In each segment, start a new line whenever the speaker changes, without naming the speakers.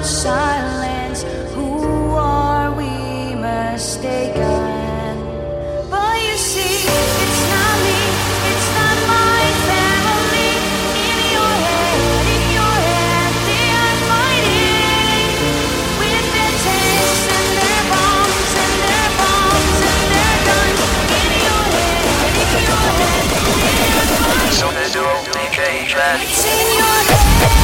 silence. Who are we mistaken? But you see, it's not me, it's not my family. In your head, they are fighting with their tanks and their bombs and their bombs and their guns. In your head, they are fighting.
So they do DJ Trash.
It's in your head.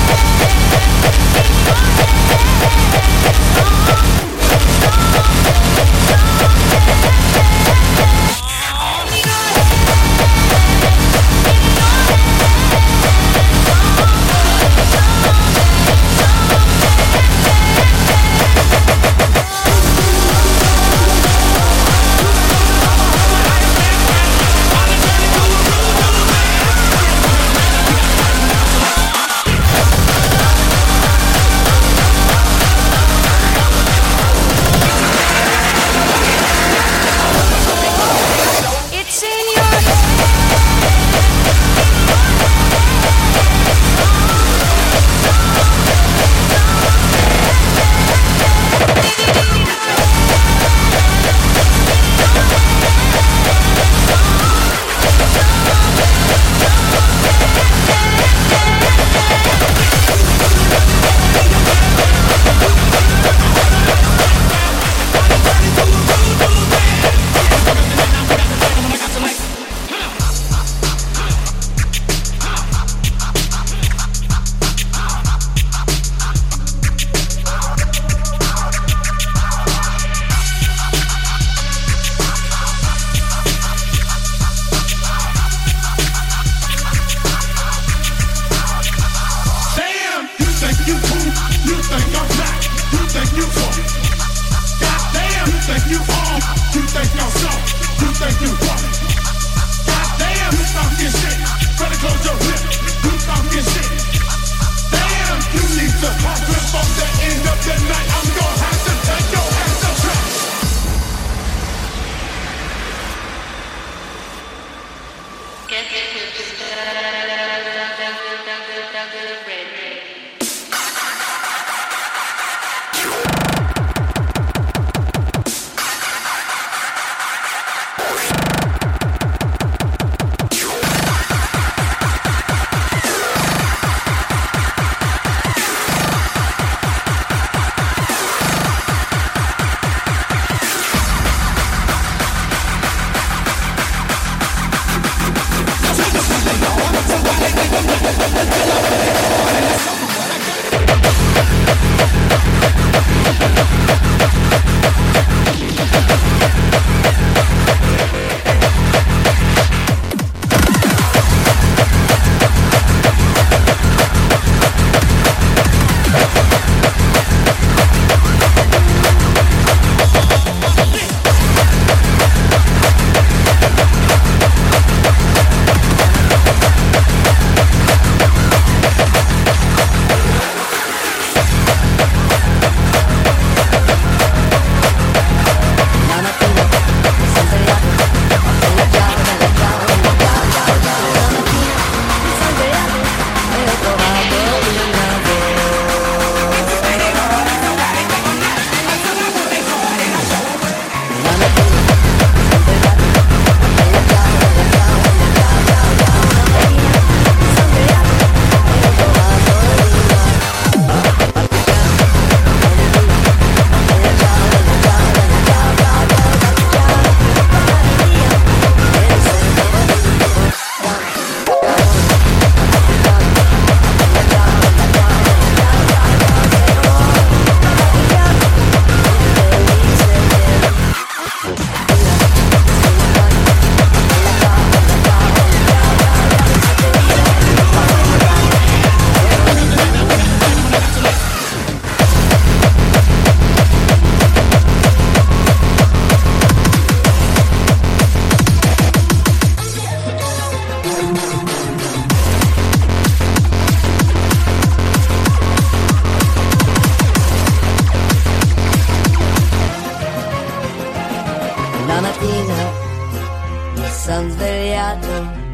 son svegliato.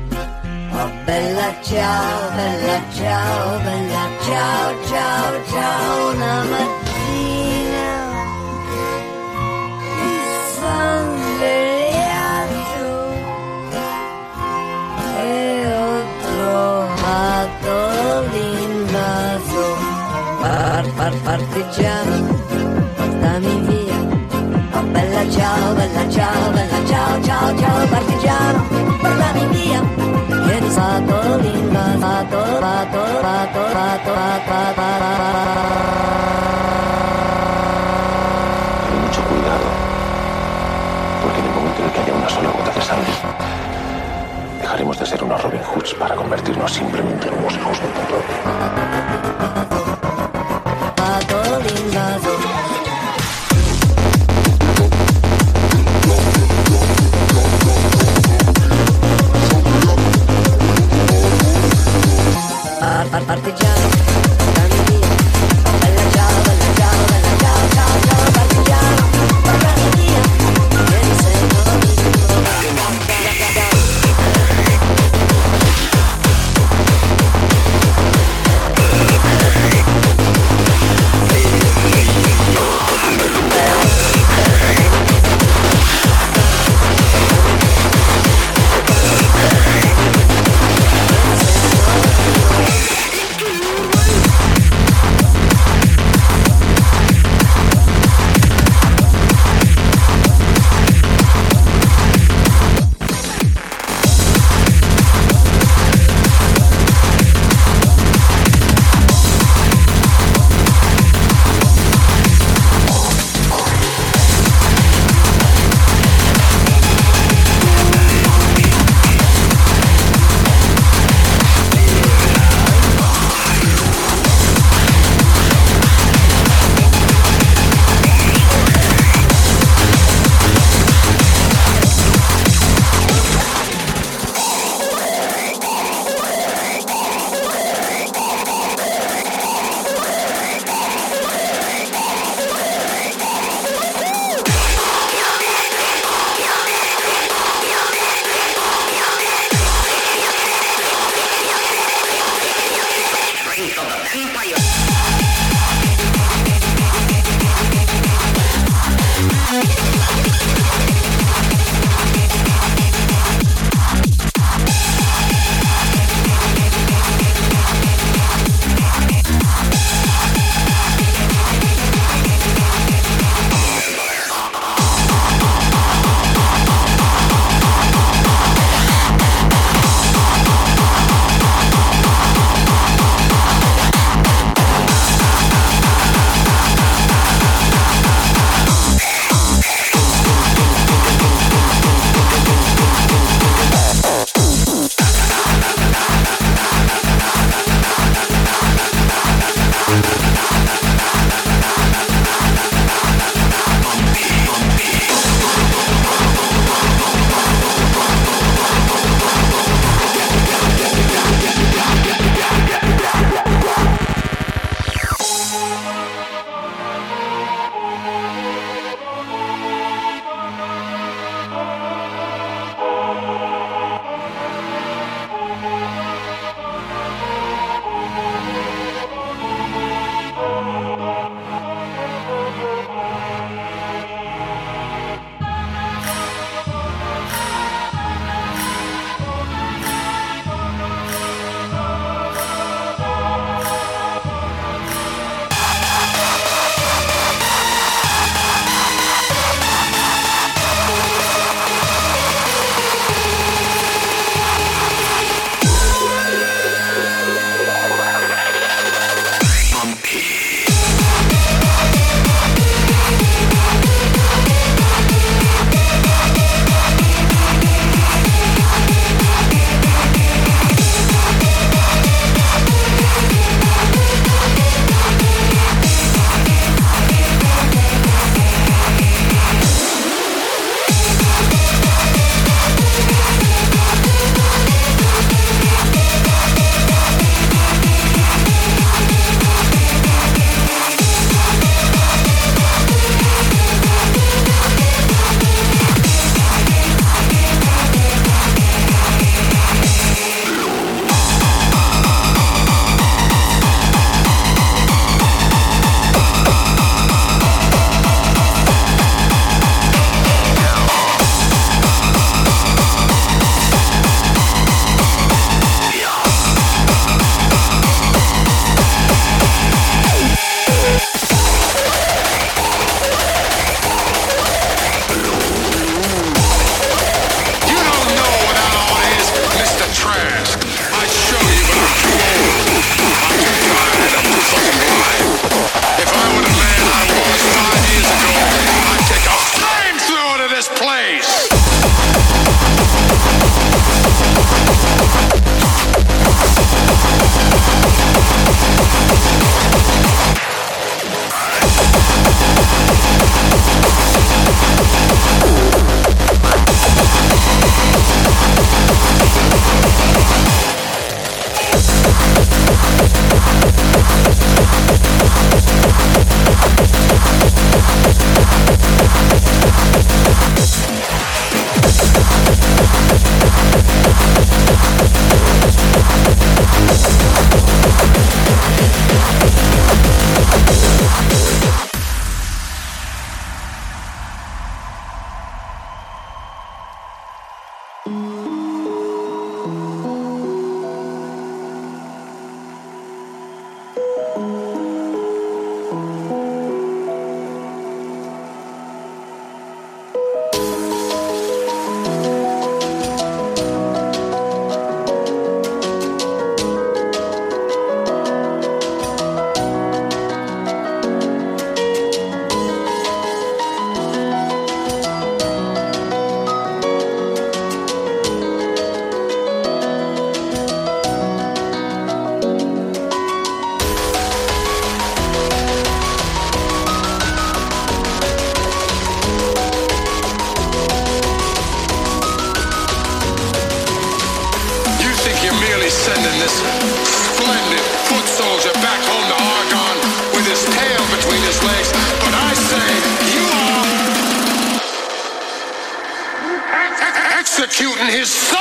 Oh bella ciao, bella ciao, bella ciao, ciao, ciao, una mattina. partigiano, portami via. Oh bella ciao, bella ciao, bella ciao, ciao, ciao partigiano, portami via. Che di stato l'invasato,
Ten mucho cuidado, porque en el momento en el que haya una sola gota de sangre, dejaremos de ser unos Robin Hoods para convertirnos simplemente en unos hijos de puta.
Partigiano, portami via. Bella ciao, bella ciao, bella ciao, ciao, ciao partigiano, portami via. Che mi sento
Splendid foot soldier back home to Argonne with his tail between his legs. But I say, you are executing his soul!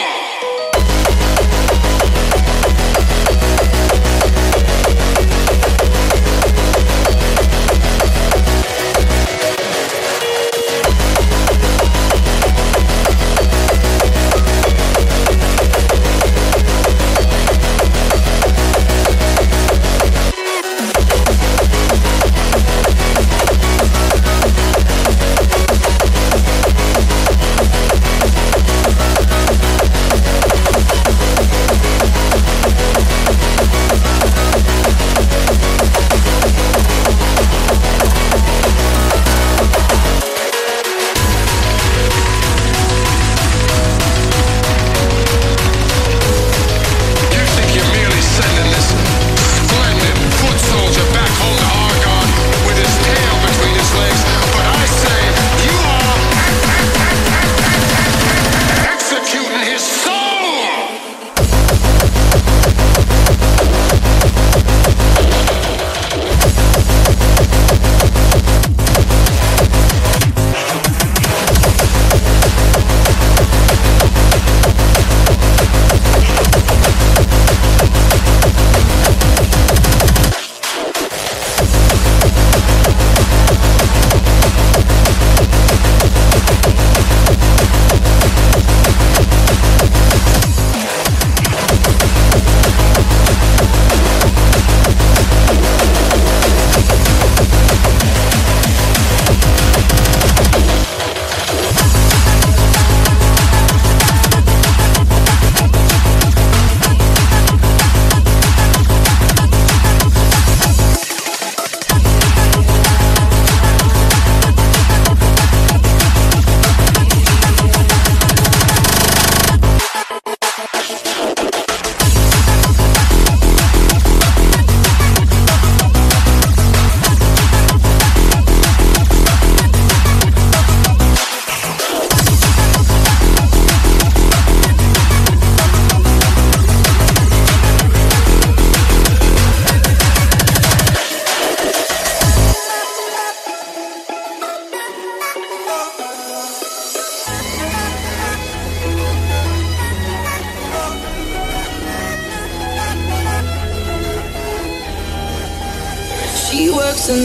She works the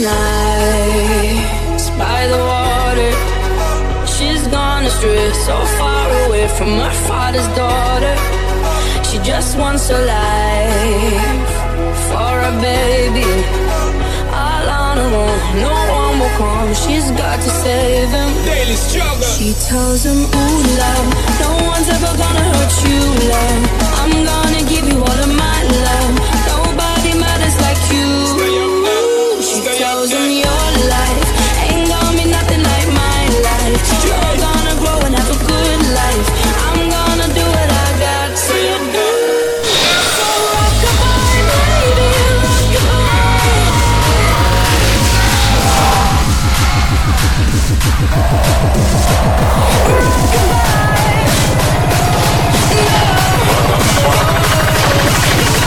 nights by the water. She's gone astray, so far away from her father's daughter. She just wants a life for a baby. All on her own, no one will come. She's got to save him.
Daily struggle.
She tells him, ooh, love, no one's ever gonna hurt you, love. I'm gonna give you all of my love. Nobody matters like you. She tells him your life ain't gonna be nothing like my life. You're gonna grow and have a good life. I'm gonna do what I got to do. So rockabye, baby, rockabye. Rockabye.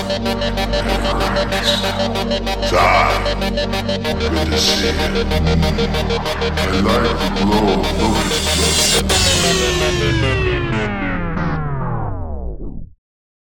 Todd, good to see you. I like the glow of Lucas.